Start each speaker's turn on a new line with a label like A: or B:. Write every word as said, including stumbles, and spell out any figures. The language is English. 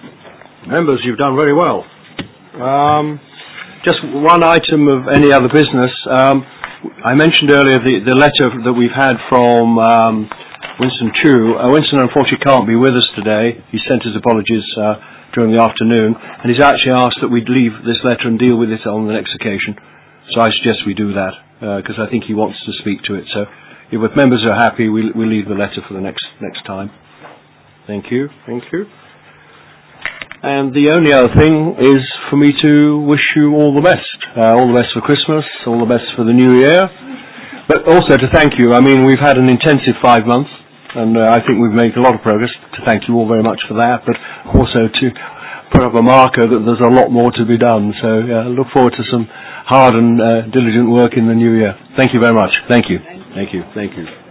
A: Members, you've done very well. Um, just one item of any other business. Um, I mentioned earlier the, the letter that we've had from um, Winston Chu. Uh, Winston unfortunately can't be with us today. He sent his apologies uh, during the afternoon, and he's actually asked that we leave this letter and deal with it on the next occasion. So I suggest we do that, because uh, I think he wants to speak to it. So if members are happy, we'll, we'll leave the letter for the next next time. Thank you. Thank you. And the only other thing is for me to wish you all the best. Uh, all the best for Christmas, all the best for the new year. But also to thank you. I mean, we've had an intensive five months, and uh, I think we've made a lot of progress. To thank you all very much for that, but also to put up a marker that there's a lot more to be done. So uh, look forward to some hard and uh, diligent work in the new year. Thank you very much. Thank you. Thank you. Thank you.